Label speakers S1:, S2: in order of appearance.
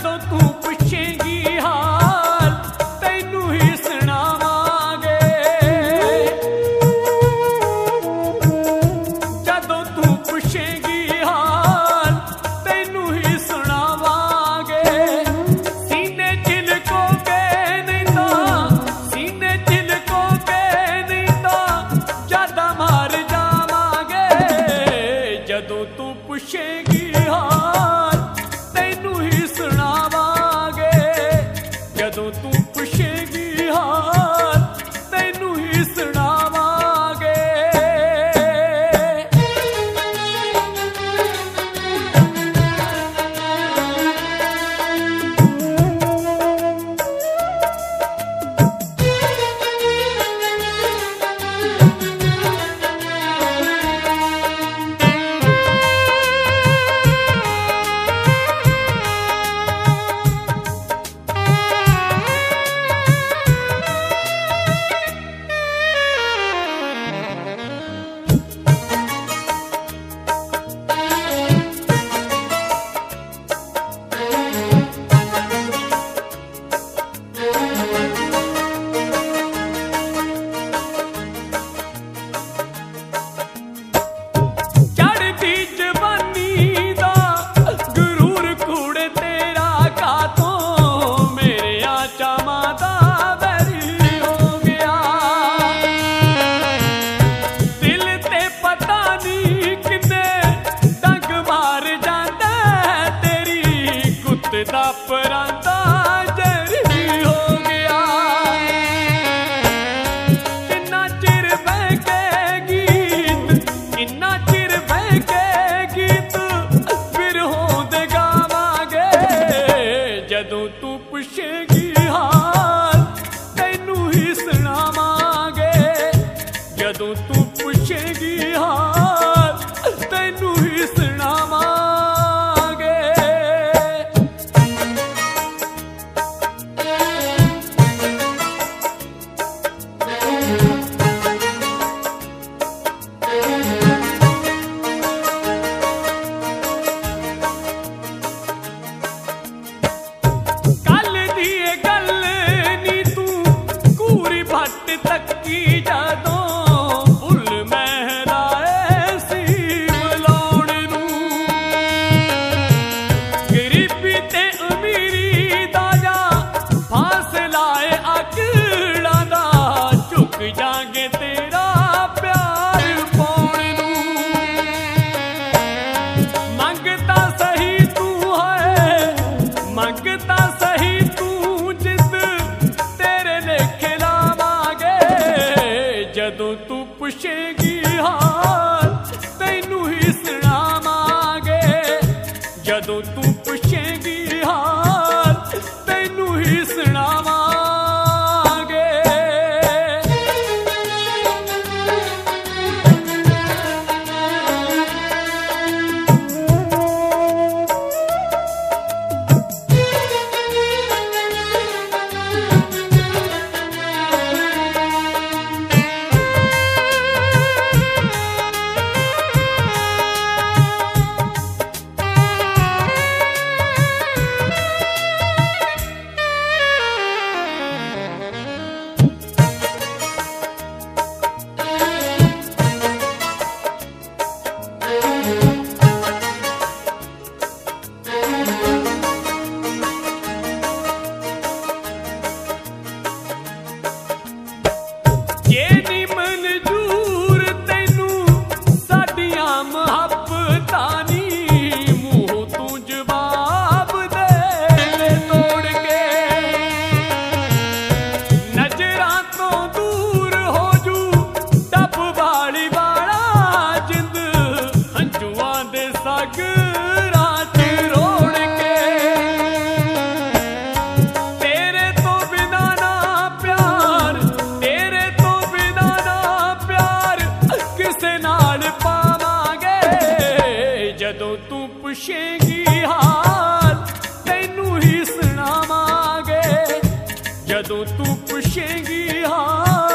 S1: ਜਦੋਂ ਤੂੰ ਪੁੱਛੇਂਗੀ ਹਾਲ ਤੈਨੂੰ ਹੀ ਸੁਣਾਵਾਂਗੇ। ਜਦੋਂ ਤੂੰ ਪੁੱਛੇਂਗੀ ਹਾਲ ਤੈਨੂੰ ਹੀ ਸੁਣਾਵਾਂਗੇ। ਸੀਨੇ ਚ ਲੁਕੋ ਕੇ ਨਹੀਂ ਤਾਂ ਸੀਨੇ ਚ ਲੁਕੋ ਕੇ ਨਹੀਂ ਤਾਂ ਜ਼ਿਆਦਾ ਮਾਰ ਜਾਵਾਂਗੇ। ਜਦੋਂ ਤੂੰ ਪੁੱਛੇਂਗੀ ਹਾਲ ਤੈਨੂੰ ਹੀ ਸੁਣਾਵਾਂਗੇ। ਜਦੋਂ ਤੂੰ ਪੁੱਛੇਂਗੀ ਹਾਲ ਤੈਨੂੰ ਹੀ ਸੁਣਾਵਾਂਗੇ। ਦਾ ਪਰਾਂਦਾ ਜਰੀ ਹੋ ਗਿਆ। ਕਿੰਨਾ ਚਿਰ ਬਹਿ ਕੇ ਗੀਤ ਕਿੰਨਾ ਚਿਰ ਬਹਿ ਕੇ ਗੀਤ ਬਿਰਹੋਂ ਦੇ ਗਾਵਾਂਗੇ। ਜਦੋਂ ਤੂੰ ਪੁੱਛੇਂਗੀ ਹਾਲ ਤੈਨੂੰ ਹੀ ਸੁਣਾਵਾਂਗੇ। ਜਦੋਂ ਤੂੰ ਪੁੱਛੇਂਗੀ ਹਾਲ ਤੈਨੂੰ ਹੀ ਸੁਣਾਵਾਂਗੇ। ਤੱਕੀ ਜਦੋਂ ਫੁੱਲ ਮਹਿਲਾਏ ਸੀ ਬੁਲਾਉਣ ਨੂੰ। ਗਰੀਬੀ ਤੇ ਅਮੀਰੀ ਦਾ ਜਾਂ ਫਾਸਲਾ ਏ ਅਕਲਾਂ ਦਾ ਝੁਕ ਜਾਂਗੇ ਤੇਰਾ ਪਿਆਰ ਪਾਉਣ ਨੂੰ। ਮੰਗਤਾ ਸਹੀ ਤੂੰ ਹੈ ਮੰਗਤਾ ਸਹੀ ਤੂੰ ਜਿੱਦ ਤੇਰੇ ਲੇਖੇ ਜਦੋਂ ਤੂੰ ਪੁੱਛੇਂਗੀ ਹਾਲ ਤੈਨੂੰ ਹੀ ਸੁਣਾਵਾਂਗੇ। ਜਦੋਂ ਤੂੰ ਪੁੱਛੇਂਗੀ ਹਾਲ ਤੈਨੂੰ ਹੀ ਸੁਣਾਵਾਂਗੇ। ਜਦੋਂ ਤੂੰ ਪੁੱਛੇਂਗੀ ਹਾਲ ਤੈਨੂੰ ਹੀ ਸੁਣਾਵਾਂਗੇ। ਜਦੋਂ ਤੂੰ ਪੁੱਛੇਂਗੀ ਹਾਲ